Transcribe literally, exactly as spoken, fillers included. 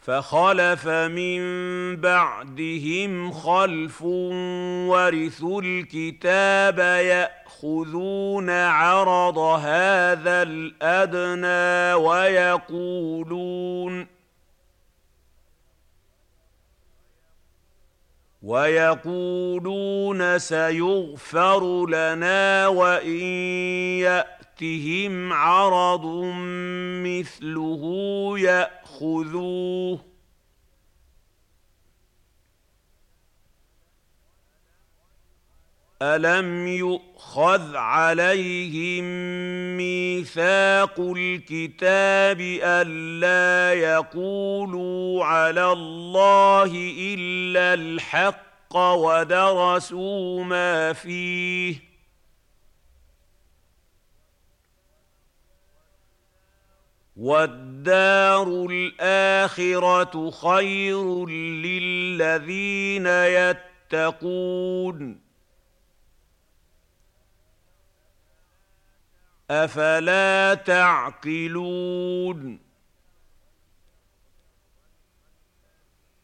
فخلف من بعدهم خلف ورثوا الكتاب يأخذون عرض هذا الأدنى ويقولون ويقولون سيغفر لنا وإن يأتهم عرض مثله يأخذوه ألم يؤخذ عليهم ميثاق الكتاب ألا يقولوا على الله إلا الحق ودرسوا ما فيه والدار الآخرة خير للذين يتقون أفلا تعقلون